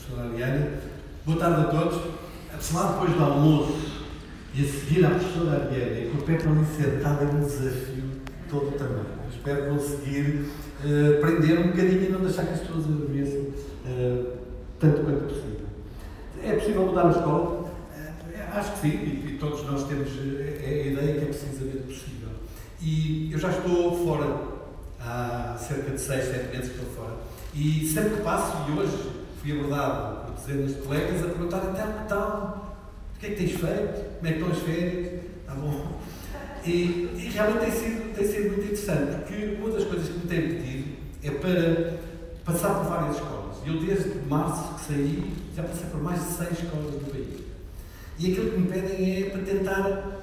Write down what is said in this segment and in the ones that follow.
professora Ariane. Boa tarde a todos. Apesar depois do almoço e a seguir à professora Ariane, que o pé para me sentar é um desafio todo também. Eu espero conseguir aprender um bocadinho e não deixar que as pessoas adormeçam tanto quanto possível. É possível mudar a escola? Acho que sim, e todos nós temos a ideia que é precisamente possível. E eu já estou fora, há cerca de 6, 7 meses que estou fora. E sempre que passo, e hoje fui abordado por dezenas de colegas a perguntar então, o que é que tens feito? Como é que estão as férias? Está bom? E realmente tem sido muito interessante, porque uma das coisas que me têm pedido é para passar por várias escolas. Eu desde março que saí, já passei por mais de 6 escolas do país. E aquilo que me pedem é para tentar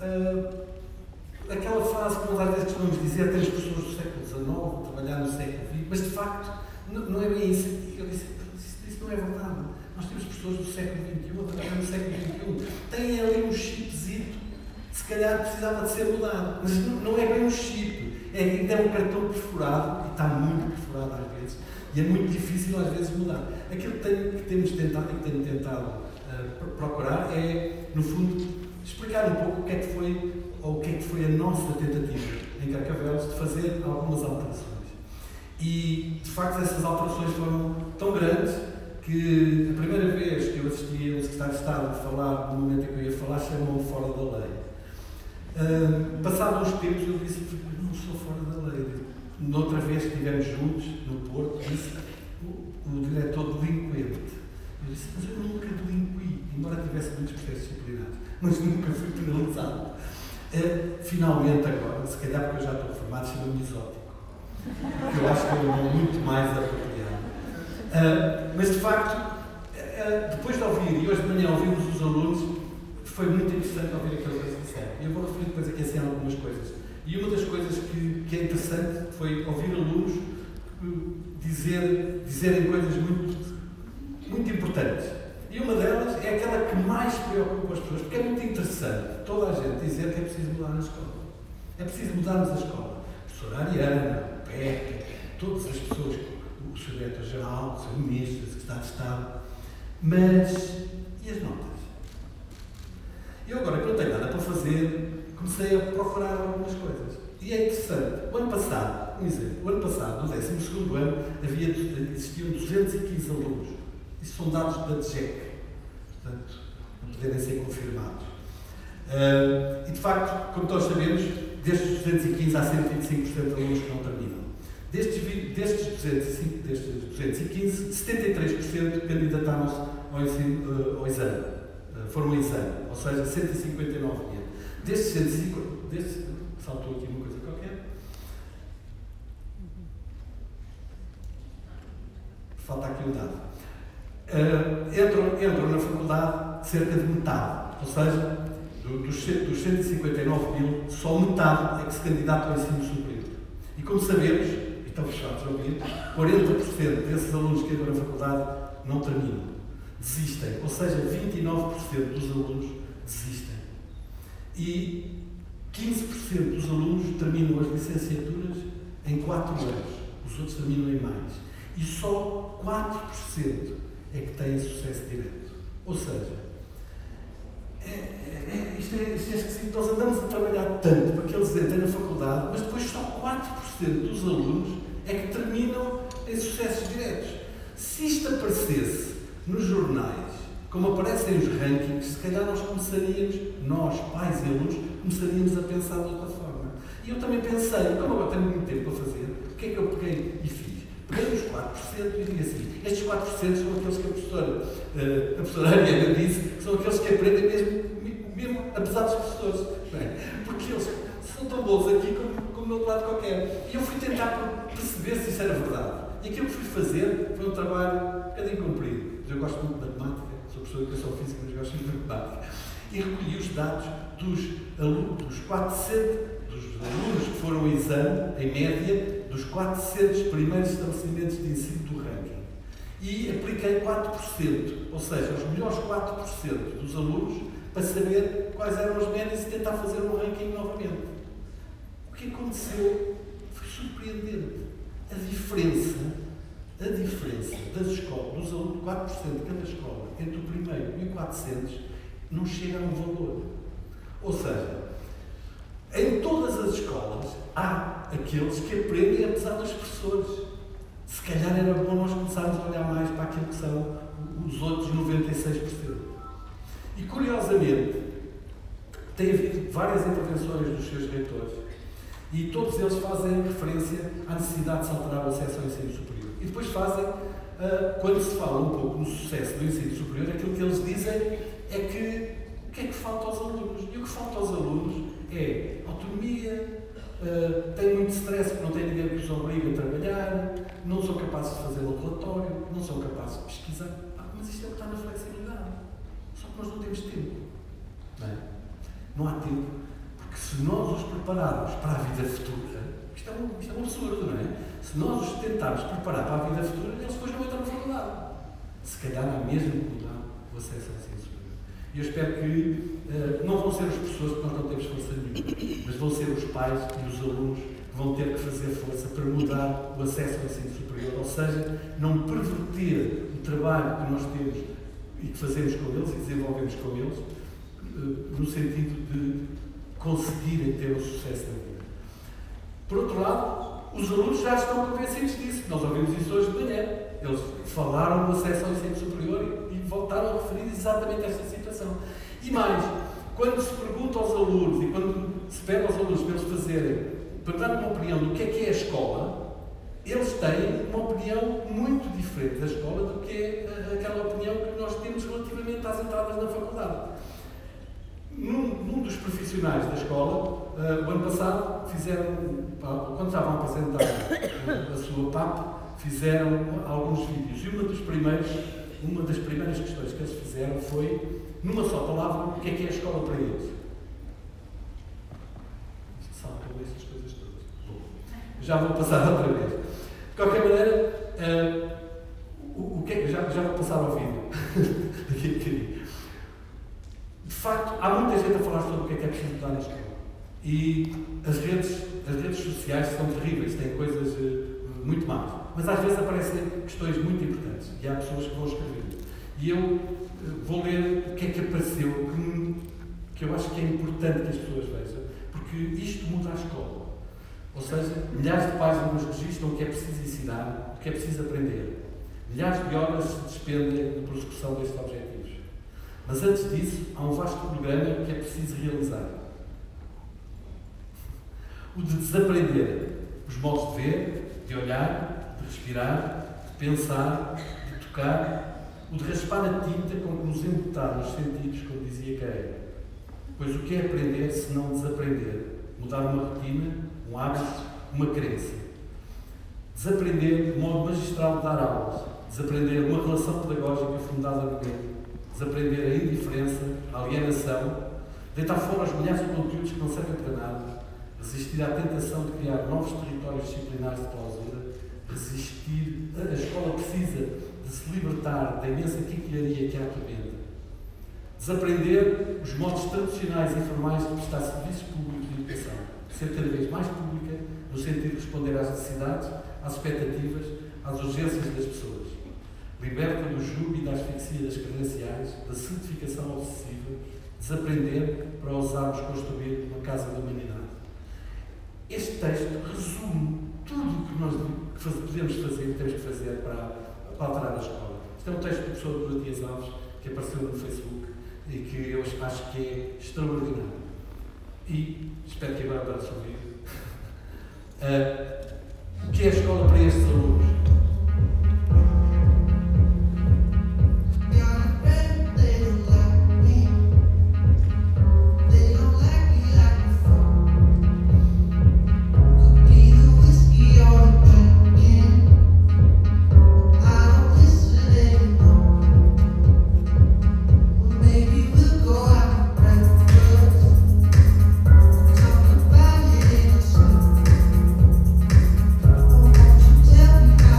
aquela frase que nós às vezes costumamos dizer, temos pessoas do século XIX, trabalhar no século XX, mas de facto não é bem isso. Eu disse, isso não é verdade. Nós temos pessoas do século XXI a trabalhar no século XXI. Têm ali um chipzito, se calhar precisava de ser mudado. Mas não é bem um chip, é um cartão perfurado, e está muito perfurado às vezes, e é muito difícil às vezes mudar. Aquilo que temos tentado e que tenho tentado procurar é, no fundo, explicar um pouco o que é que foi a nossa tentativa em Carcavelos de fazer algumas alterações. E, de facto, essas alterações foram tão grandes que a primeira vez que eu assisti ao Secretário de Estado falar, no momento em que eu ia falar, chamou-me fora da lei. Passado uns tempos, eu disse, não sou fora da lei. Noutra vez que estivemos juntos, no Porto, disse o diretor delinquente. Eu disse, mas eu nunca delinqui, embora tivesse muitos processos disciplinares, mas nunca fui penalizado. Finalmente agora, se calhar porque eu já estou formado, chama-me exótico. Eu acho que é um nome muito mais apropriado. Mas de facto, depois de ouvir, e hoje de manhã ouvimos os alunos, foi muito interessante ouvir aquilo que eles disseram. E eu vou referir depois aqui assim algumas coisas. E uma das coisas que é interessante foi ouvir alunos dizerem coisas muito importantes. E uma delas é aquela que mais preocupa as pessoas, porque é muito interessante toda a gente dizer que é preciso mudar na escola. É preciso mudarmos a escola. A professora Ariana, o Pepe, todas as pessoas, o Sr. Diretor-Geral, o Sr. Ministro, o Secretário de Estado. Mas, e as notas? Eu agora que não tenho nada para fazer, comecei a procurar algumas coisas. E é interessante. O ano passado, um exemplo, o ano passado, no 12º ano, existiam 215 alunos. Isso são dados da DGEC, portanto, não poderem ser confirmados. E, de facto, como todos sabemos, destes 215 há 125% de alunos que não terminam. Destes 215, 73% candidataram-se ao exame. Foram ao exame, ou seja, 159 mil. Saltou aqui uma coisa qualquer. Falta aqui um dado. Entram na faculdade cerca de metade, ou seja, dos 159 mil, só metade é que se candidata ao ensino superior. E como sabemos, e estamos chatos a ouvir, 40% desses alunos que entram na faculdade não terminam, desistem, ou seja, 29% dos alunos desistem. E 15% dos alunos terminam as licenciaturas em 4 anos, os outros terminam em mais. E só 4% é que têm sucesso direto. Ou seja, isto é esquisito. Nós andamos a trabalhar tanto para que eles entrem na faculdade, mas depois só 4% dos alunos é que terminam em sucessos diretos. Se isto aparecesse nos jornais, como aparecem os rankings, se calhar nós pais e alunos, começaríamos a pensar de outra forma. E eu também pensei, como agora tenho muito tempo para fazer, o que é que eu peguei e fiz? Peguei os 4% e digo assim, estes 4% são aqueles que a professora Ariana disse, que são aqueles que aprendem mesmo apesar dos professores. Porque eles são tão bons aqui como no outro lado qualquer. E eu fui tentar perceber se isso era verdade. E aquilo que fui fazer foi um trabalho um bocadinho comprido. Eu gosto muito de matemática, sou professor de educação física, mas gosto muito de matemática. E recolhi os dados dos 400 dos alunos que foram ao exame, em média, dos 400 primeiros estabelecimentos de ensino do ranking. E apliquei 4%, ou seja, os melhores 4% dos alunos, para saber quais eram as médias e tentar fazer um ranking novamente. O que aconteceu foi surpreendente. A a diferença das escolas, dos alunos, 4% de cada escola, entre o primeiro e o 400, não chega a um valor. Ou seja, em todas as escolas há aqueles que aprendem apesar dos professores. Se calhar era bom nós começarmos a olhar mais para aquilo que são os outros 96%. E curiosamente, tem havido várias intervenções dos seus reitores e todos eles fazem referência à necessidade de se alterar o acesso ao ensino superior. E depois fazem, quando se fala um pouco no sucesso do ensino superior, aquilo que eles dizem é que o que é que falta aos alunos? E o que falta aos alunos é autonomia, têm muito stress porque não têm ninguém que os obrigue a trabalhar, não são capazes de fazer um relatório, não são capazes de pesquisar. Mas isto é o que está na flexibilidade. Só que nós não temos tempo. Não é? Não há tempo, porque se nós os prepararmos para a vida futura, isto é um absurdo, não é? Se nós os tentarmos preparar para a vida futura, eles depois não entram na faculdade. Se calhar há mesmo que mudar o acesso ao ensino superior. E eu espero que não vão ser os professores, porque nós não temos força nenhuma, mas vão ser os pais e os alunos que vão ter que fazer força para mudar o acesso ao ensino superior, ou seja, não perverter o trabalho que nós temos e que fazemos com eles e desenvolvemos com eles, no sentido de conseguirem ter o sucesso da vida. Por outro lado, os alunos já estão convencidos disso. Nós ouvimos isso hoje de manhã. Eles falaram do acesso ao ensino superior e voltaram a referir exatamente esta situação. E mais, quando se pergunta aos alunos e quando se pede aos alunos para eles fazerem, para dar uma opinião do que é a escola, eles têm uma opinião muito diferente da escola do que é aquela opinião que nós temos relativamente às entradas na faculdade. Num dos profissionais da escola, o ano passado, quando estavam a apresentar a sua PAP, fizeram alguns vídeos. E uma das primeiras questões que eles fizeram foi, numa só palavra, o que é a escola para eles. Saltam essas coisas todas. Bom, já vou passar outra vez. De qualquer maneira, já vou passar ao vídeo. Daqui a bocadinho. De facto, há muita gente a falar sobre o que é preciso mudar na escola. E as redes sociais são terríveis, têm coisas muito más. Mas às vezes aparecem questões muito importantes e há pessoas que vão escrever. E eu vou ler o que é que apareceu, que eu acho que é importante que as pessoas vejam, porque isto muda a escola. Ou seja, milhares de páginas registram o que é preciso ensinar, o que é preciso aprender. Milhares de horas se despendem na prossecução destes objetivos. Mas antes disso, há um vasto programa que é preciso realizar. O de desaprender os modos de ver, de olhar, de respirar, de pensar, de tocar, o de raspar a tinta com que nos embotar nos sentidos, como dizia Keira. Pois o que é aprender se não desaprender? Mudar uma rotina, um hábito, uma crença. Desaprender de modo magistral de dar aulas. Desaprender uma relação pedagógica fundada no medo. Desaprender a indiferença, a alienação, deitar fora os milhares de conteúdos que não servem para nada, resistir à tentação de criar novos territórios disciplinares de clausura, resistir. A escola precisa de se libertar da imensa quinquilharia que a atormenta. Desaprender os modos tradicionais e formais de prestar serviços públicos de educação, ser cada vez mais pública, no sentido de responder às necessidades, às expectativas, às urgências das pessoas. Liberta do jugo e da asfixia das credenciais, da certificação obsessiva, desaprender para ousarmos construir uma casa da humanidade. Este texto resume tudo o que nós podemos fazer e temos que fazer para alterar a escola. Este é um texto do professor Matias Alves, que apareceu no Facebook e que eu acho que é extraordinário. E espero que agora apareça o vídeo. O que é a escola para estes alunos? Tell me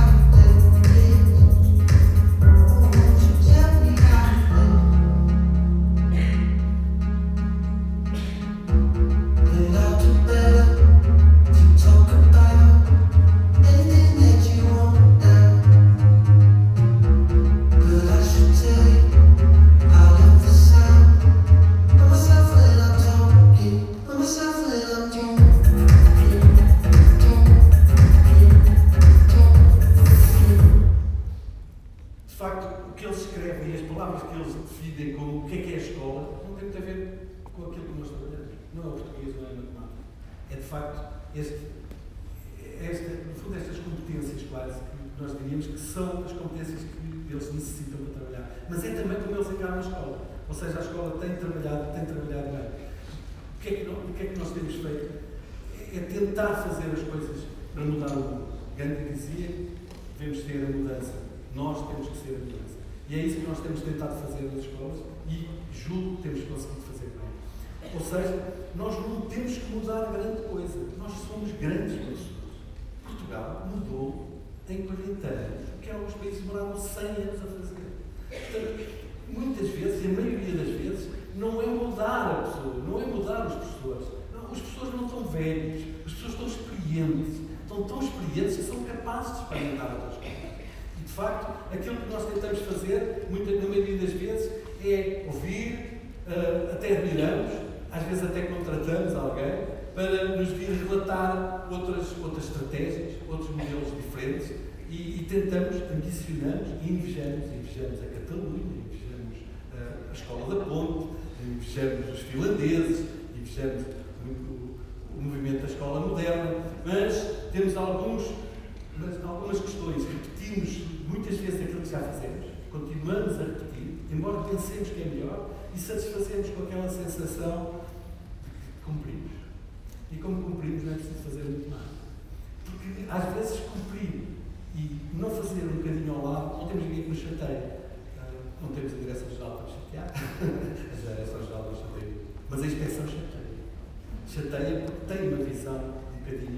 descrevem e as palavras que eles definem como o que é a escola não tem muito a ver com aquilo que nós trabalhamos. Não é o português, não é a matemática. É de facto no fundo, estas competências quase que nós diríamos que são as competências que eles necessitam para trabalhar. Mas é também como eles encaram a escola. Ou seja, a escola tem trabalhado bem. O que é que nós temos feito? É tentar fazer as coisas para mudar o mundo. Gandhi dizia, devemos ter a mudança. Nós temos que ser a mudança. E é isso que nós temos tentado fazer nas escolas e julgo que temos conseguido fazer bem. Ou seja, nós não temos que mudar grande coisa. Nós somos grandes pessoas. Portugal mudou em 40 anos o que alguns países demoraram 100 anos a fazer. Portanto, muitas vezes, e a maioria das vezes, não é mudar a pessoa, não é mudar os professores. Não, os professores não estão velhos, as pessoas estão experientes. Estão tão experientes que são capazes de experimentar outras coisas. E, de facto, aquilo que nós tentamos fazer, na maioria das vezes, é ouvir, até admiramos, às vezes até contratamos alguém, para nos vir relatar outras estratégias, outros modelos diferentes e tentamos, ambicionamos e invejamos a Catalunha, invejamos a Escola da Ponte, invejamos os finlandeses, invejamos o movimento da Escola Moderna, mas temos algumas questões, repetimos muitas vezes aquilo que já fizemos, continuamos a repetir, embora pensemos que é melhor e satisfazemos com aquela sensação de que cumprimos. E como cumprimos, não é preciso fazer muito mais. Porque, às vezes, cumprir e não fazer um bocadinho ao lado, não temos ninguém que nos chateie. Não temos a Direção-Geral para nos chatear. A Direção-Geral nos chateia. Mas a inspeção chateia. Chateia porque tem uma visão um bocadinho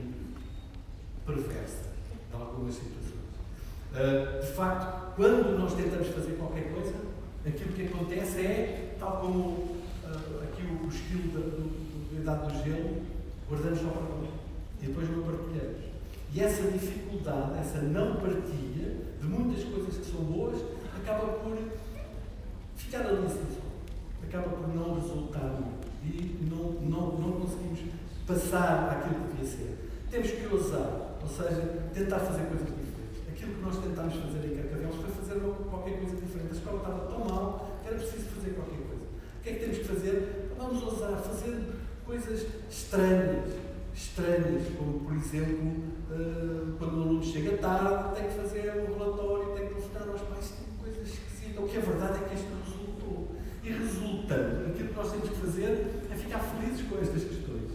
perversa de algumas situações. De facto, quando nós tentamos fazer qualquer coisa, aquilo que acontece é, tal como aqui o estilo da Idade do Gelo, guardamos só para nós e depois não partilhamos. E essa dificuldade, essa não partilha de muitas coisas que são boas, acaba por ficar ali assim só. Acaba por não resultar muito. E não conseguimos passar àquilo que devia ser. Temos que ousar, ou seja, tentar fazer coisas diferentes. Aquilo que nós tentámos fazer em Carcavelos foi fazer qualquer coisa diferente. A escola estava tão mal que era preciso fazer qualquer coisa. O que é que temos que fazer? Vamos ousar fazer coisas estranhas, como por exemplo, quando o aluno chega tarde, tem que fazer um relatório, tem que telefonar aos pais, tem coisas esquisitas. O que é verdade é que isto resultou. E resultando, aquilo que nós temos que fazer é ficar felizes com estas questões.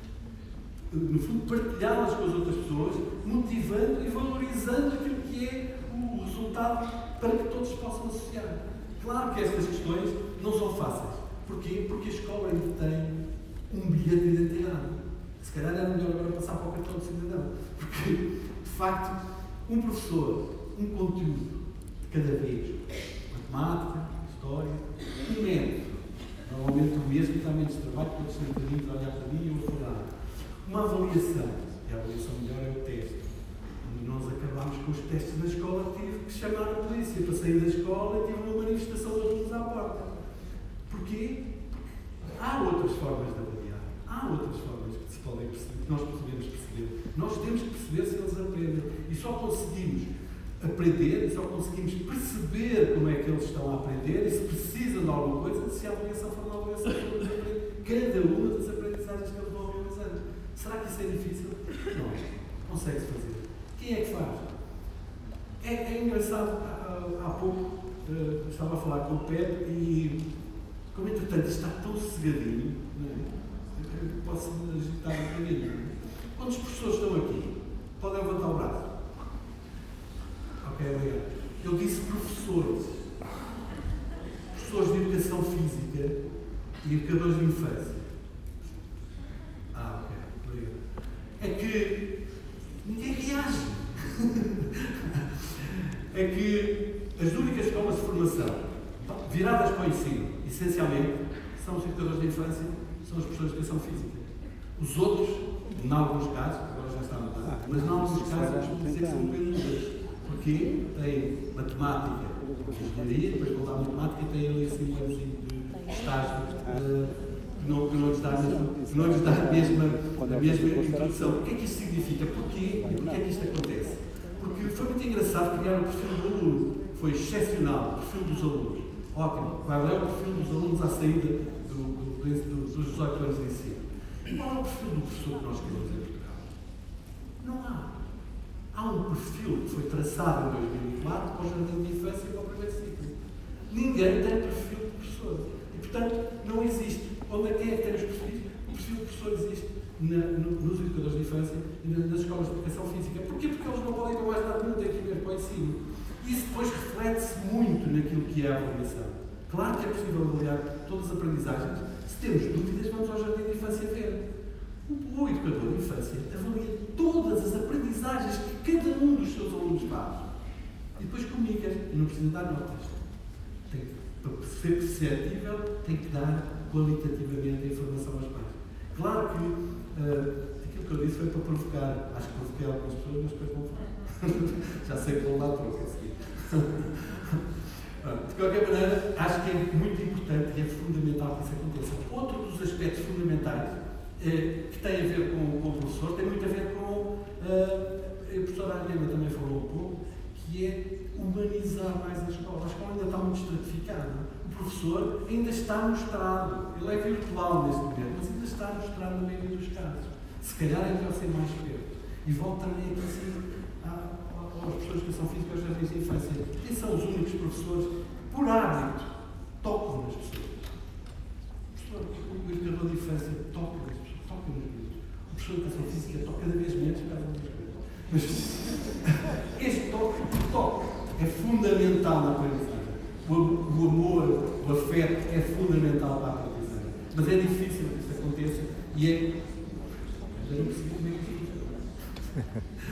No fundo, partilhá-las com as outras pessoas, motivando e valorizando aquilo que é o resultado para que todos possam associar. Claro que estas questões não são fáceis. Porquê? Porque a escola ainda tem um bilhete de identidade. Se calhar era melhor agora passar para o cartão de cidadão. Porque, de facto, um professor, um conteúdo de cada vez, matemática, história, um método, normalmente o mesmo, que dá menos trabalho, pode ser um bocadinho de olhar para mim e eu falar. Uma avaliação, e a avaliação melhor é o teste. Quando nós acabámos com os testes na escola, tive que chamar a polícia para sair da escola e tive uma manifestação de alunos à porta. Porquê? Há outras formas de avaliar, há outras formas que se podem perceber, que nós podemos perceber. Nós temos que perceber se eles aprendem. E só conseguimos aprender, e só conseguimos perceber como é que eles estão a aprender e se precisam de alguma coisa, se a avaliação for uma avaliação que eles aprendem, cada uma das aprendizagens que eles vão realizando. Será que isso é difícil? Não. Consegue-se fazer. Quem é que faz? É engraçado, há pouco estava a falar com o Pedro e, como entretanto está tão sossegadinho, posso me agitar um bocadinho. Quando os professores estão aqui, podem levantar o braço. Ok, obrigado. Eu disse professores. Professores de educação física e educadores de infância. Ok, obrigado. É que ninguém reage. É que as únicas escolas de formação viradas para o ensino, essencialmente, são os educadores de infância, são os professores de educação física. Os outros, em alguns casos, agora já está a mudar, mas em alguns casos, vamos dizer que são menos. Porque tem matemática, engenharia, depois voltar à matemática, tem ali assim um anozinho de estágio que não lhes dá a mesma introdução. O que é que isto significa? Porquê? E porquê é que isto acontece? Porque foi muito engraçado criar o perfil do aluno. foi excepcional, o perfil dos alunos. Ótimo. Qual é o perfil dos alunos à saída dos 18 anos de ensino? Qual é o perfil do professor que nós queremos em Portugal? Não há. Há um perfil que foi traçado em 2004 para o jardim de infância e para o primeiro ciclo. Ninguém tem perfil de professor. E, portanto, não existe. Onde é que tem os perfis? O perfil de professor existe nos educadores de infância e nas escolas de educação física. Porquê? Porque eles não podem ir mais nada, não têm que ir para o ensino. Isso depois reflete-se muito naquilo que é a avaliação. Claro que é possível avaliar todas as aprendizagens. Se temos dúvidas, vamos ao jardim de infância ver. O educador de infância avalia todas as aprendizagens que cada um dos seus alunos faz. E depois comunica. E não precisa dar notas. Para ser perceptível, tem que dar qualitativamente a informação aos pais. Claro que aquilo que eu disse foi para provocar. Acho que provoquei algumas pessoas, mas depois não foi. Já sei que vou lá troca a seguir. De qualquer maneira, acho que é muito importante e é fundamental que isso aconteça. Outro dos aspectos fundamentais que tem a ver com o professor, tem muito a ver com a professora Ariana também falou um pouco, que é humanizar mais a escola. A escola ainda está muito estratificada. O professor ainda está mostrado, ele é virtual neste momento, mas ainda está mostrado na maioria dos casos. Se calhar é melhor ser mais perto. E volto também aqui assim aos professores de educação física, aos jardins de infância. Quem são os únicos professores que, por hábito, tocam nas pessoas? O educador de infância toca nas pessoas, toca nos miúdos. O professor de educação física toca cada vez menos, cada vez menos. Mas este toque é fundamental na aprendizagem. O amor, o afeto é fundamental para a aprendizagem. Mas é difícil que isso aconteça e é. Já não percebi como é que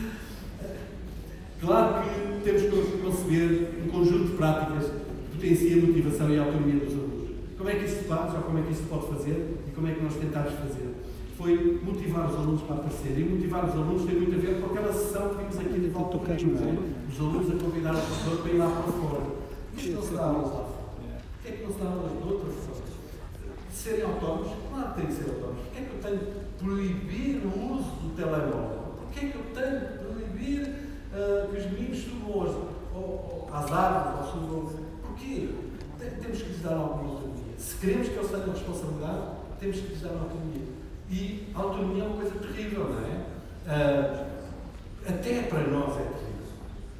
claro que temos que conceber um conjunto de práticas que potencia a motivação e a autonomia dos alunos. Como é que isto se faz, ou como é que isto se pode fazer e como é que nós tentamos fazer? Foi motivar os alunos para aparecer. E motivar os alunos tem muito a ver com aquela sessão que vimos aqui de volta ao os alunos a convidar o professor para ir lá para fora. Isto não se dá aulas lá fora. Porquê é que não se dá aulas de outra forma? Serem autónomos? Claro que têm que ser autónomos. Porquê é que eu tenho que proibir o uso do telemóvel? Porquê é que eu tenho que proibir que os meninos subam às árvores ou subam? Porquê? Temos que lhes dar alguma autonomia. Se queremos que eles tenham responsabilidade, temos que lhes dar autonomia. E a autonomia é uma coisa terrível, não é? Até para nós é terrível.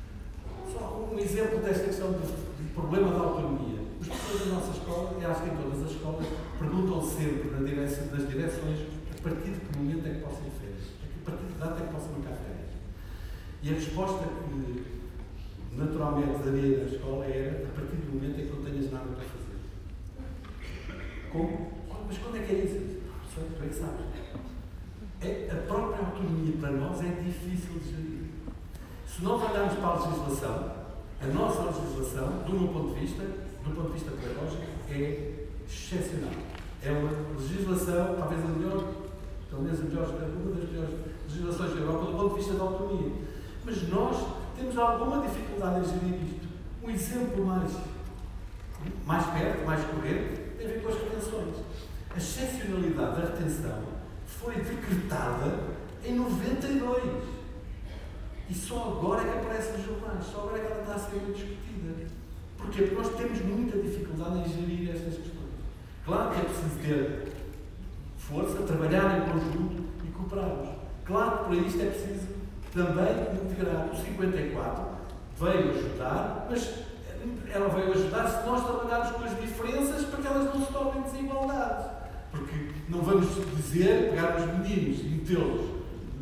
Só um exemplo desta questão do problema da autonomia. Os professores da nossa escola, e acho que em todas as escolas, perguntam sempre nas direções a partir de que momento é que possam ir férias, a partir de que data é que possam marcar férias. E a resposta que naturalmente daria na escola era a partir do momento em que não tenhas nada para fazer. Como? Mas quando é que é isso? Tu é que sabes. A própria autonomia para nós é difícil de gerir. Se nós olharmos para a legislação, a nossa legislação, do meu ponto de vista pedagógico, é excepcional. É uma legislação, talvez uma das melhores legislações da Europa do ponto de vista da autonomia. Mas nós temos alguma dificuldade em gerir isto. Um exemplo mais perto, mais corrente, tem a ver com as retenções. A excepcionalidade da retenção foi decretada em 92. E só agora é que aparece nos jornais, só agora é que ela está a ser discutida. Porquê? Porque nós temos muita dificuldade em gerir estas questões. Claro que é preciso ter força, trabalhar em conjunto e cooperarmos. Claro que para isto é preciso também integrar. O 54 veio ajudar, mas ela veio ajudar se nós trabalharmos com as diferenças para que elas não se tornem desigualdades. Porque não vamos dizer, pegar os meninos e metê-los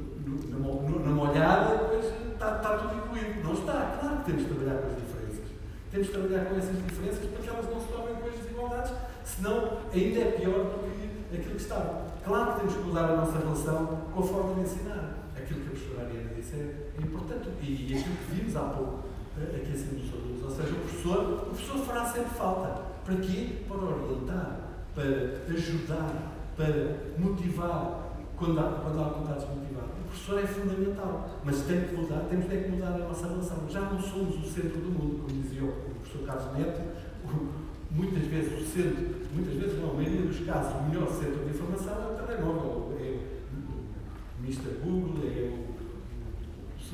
na molhada e depois está tudo incluído. Não está. Claro que temos de trabalhar com as diferenças. Temos de trabalhar com essas diferenças para que elas não se tornem depois desigualdades, senão ainda é pior do que aquilo que estava. Claro que temos que mudar a nossa relação com a forma de ensinar. Aquilo que a professora Ariana disse é importante. E aquilo que vimos há pouco aqui acima dos alunos. Ou seja, o professor fará sempre falta. Para quê? Para orientar, para ajudar, para motivar, quando há vontade de motivar. O professor é fundamental, mas temos que mudar a nossa relação. Já não somos o centro do mundo, como dizia o professor Carlos Neto. Muitas vezes não, a maioria dos casos, o melhor centro de informação é o telemóvel, é o Mr. Google, é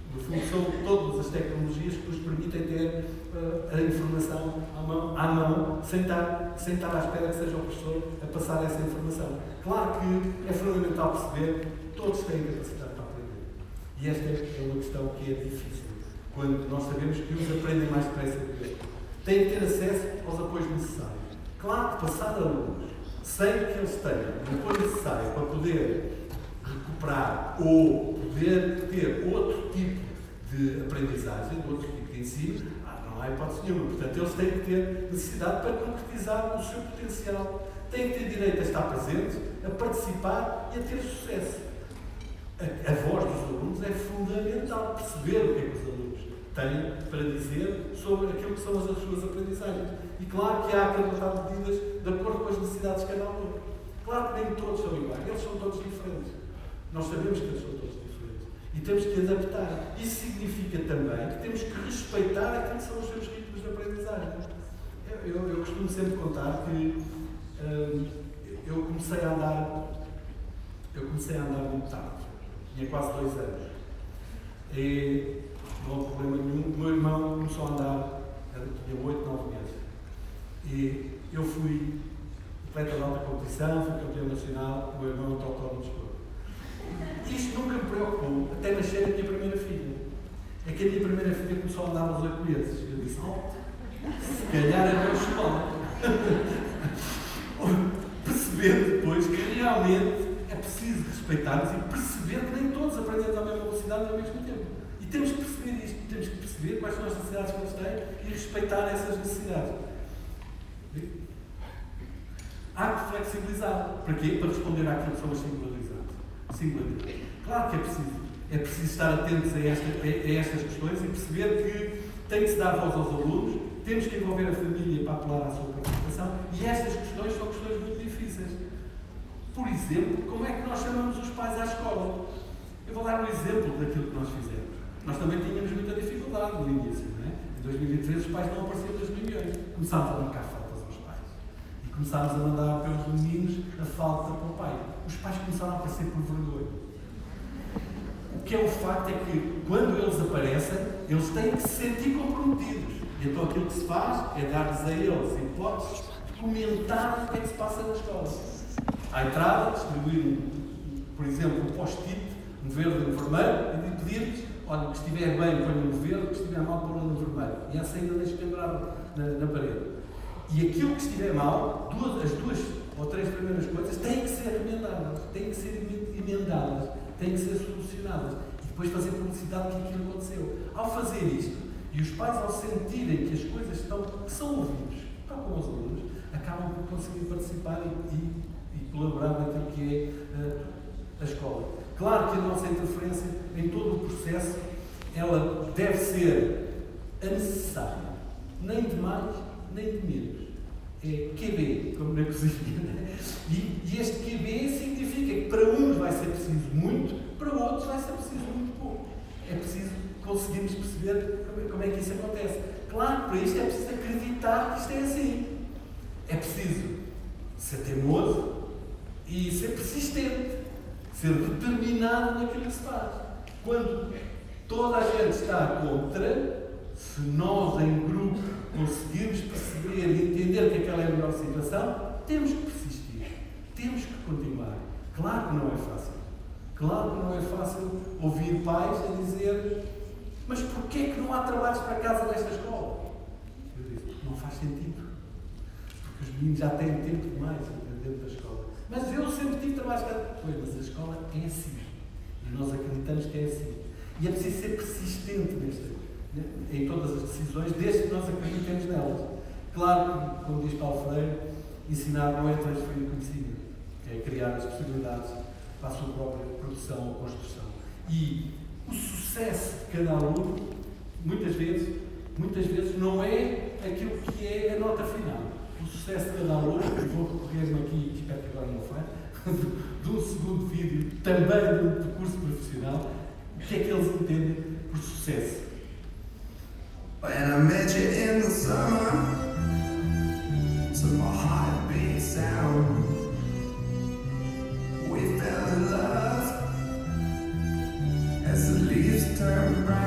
No fundo, são todas as tecnologias que nos permitem ter a informação à mão sem estar à espera que seja o professor a passar essa informação. Claro que é fundamental perceber que todos têm capacidade para aprender. E esta é uma questão que é difícil, quando nós sabemos que uns aprendem mais depressa do que outros. Têm que ter acesso aos apoios necessários. Claro que passar alunos sem que eles tenham o apoio necessário para poder recuperar ou poder ter outro tipo de aprendizagem, outro tipo de ensino, não há hipótese nenhuma. Portanto, eles têm que ter necessidade para concretizar o seu potencial. Têm que ter direito a estar presentes, a participar e a ter sucesso. A voz dos alunos é fundamental, perceber o que é que os alunos têm para dizer sobre aquilo que são as suas aprendizagens. E claro que há que adotar medidas de acordo com as necessidades de cada aluno. Claro que nem todos são iguais, eles são todos diferentes. Nós sabemos que eles são todos diferentes. E temos que adaptar. Isso significa também que temos que respeitar aquilo que são os seus ritmos de aprendizagem. Eu costumo sempre contar que eu comecei a andar muito tarde. Tinha quase 2 anos. E não há problema nenhum. O meu irmão começou a andar, tinha 8, 9 meses. E eu fui atleta de alta competição, fui campeão nacional, o meu irmão é autódromo de desporto. Isto nunca me preocupou, até nascer a minha primeira filha. É que a minha primeira filha começou a andar aos 8 meses. Eu disse, se calhar é meu escola. Percebendo depois que realmente é preciso respeitarmos e perceber que nem todos aprendemos à mesma velocidade e ao mesmo tempo. E temos que perceber isto, temos que perceber quais são as necessidades que eles têm e respeitar essas necessidades. Há que flexibilizar. Para quê? Para responder àquilo que são as singularidades. Claro que é preciso estar atentos a estas questões e perceber que tem que se dar voz aos alunos, temos que envolver a família para apelar à sua participação e estas questões são questões muito difíceis. Por exemplo, como é que nós chamamos os pais à escola? Eu vou dar um exemplo daquilo que nós fizemos. Nós também tínhamos muita dificuldade no início, não é? Em 2013 os pais não apareciam das reuniões. Começámos a marcar faltas aos pais. E começámos a mandar pelos meninos a falta para o pai. Os pais começaram a aparecer por vergonha. O que é um facto é que, quando eles aparecem, eles têm que se sentir comprometidos. E então aquilo que se faz é dar-lhes a eles hipóteses de comentar o que é que se passa na escola. À entrada, distribuir, por exemplo, um post-it, um verde e um vermelho, e pedir-lhes, olha, que estiver bem, ponha no verde, que estiver mal, ponha no vermelho. E a saída deixa pendurado na parede. E aquilo que estiver mal, as 2 ou 3 primeiras coisas, têm que ser emendadas, têm que ser solucionadas. E depois fazer publicidade que aquilo aconteceu. Ao fazer isto, e os pais ao sentirem que as coisas que são ouvidos, tal como os alunos, acabam por conseguir participar e colaborar naquilo que é a escola. Claro que a nossa interferência em todo o processo, ela deve ser a necessária. Nem de mais, nem de menos. É QB, como na cozinha. E este QB significa que para uns vai ser preciso muito, para outros vai ser preciso muito pouco. É preciso conseguirmos perceber como é que isso acontece. Claro que para isto é preciso acreditar que isto é assim. É preciso ser teimoso e ser persistente, ser determinado naquilo que se faz. Quando toda a gente está contra, se nós em grupo conseguirmos perceber e entender que aquela é a melhor situação, temos que persistir, temos que continuar. Claro que não é fácil. Claro que não é fácil ouvir pais a dizer, mas porquê que não há trabalhos para casa nesta escola? Eu disse, não faz sentido. Porque os meninos já têm tempo demais dentro da escola. Mas eu sempre tive trabalhos para casa. Pois, mas a escola é assim. E nós acreditamos que é assim. E é preciso ser persistente em todas as decisões, desde que nós acreditemos nelas. Claro que, como diz Paulo Freire, ensinar não é transferir conhecimento, é criar as possibilidades para a sua própria produção ou construção. E o sucesso de cada aluno, muitas vezes não é aquilo que é a nota final. O sucesso de cada aluno, e vou recorrer-me aqui, espero que agora não falhe, de um segundo vídeo, também de um percurso profissional, o que é que eles entendem por sucesso. When I met you in the summer, to my heartbeat sound, we fell in love as the leaves turn brown.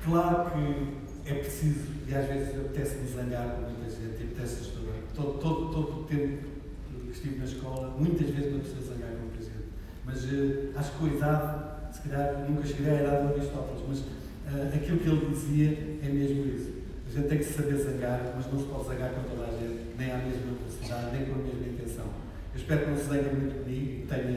Claro que é preciso, e às vezes apetece-me zangar com muita gente, e apetece estudar. Todo o tempo que estive na escola, muitas vezes me apetece zangar com muita gente. Mas acho que com a idade, se calhar nunca cheguei à idade de Aristóteles, mas aquilo que ele dizia é mesmo isso. A gente tem que saber zangar, mas não se pode zangar com toda a gente, nem à mesma velocidade, nem com a mesma intenção. Eu espero que não se zangue muito comigo, e tenho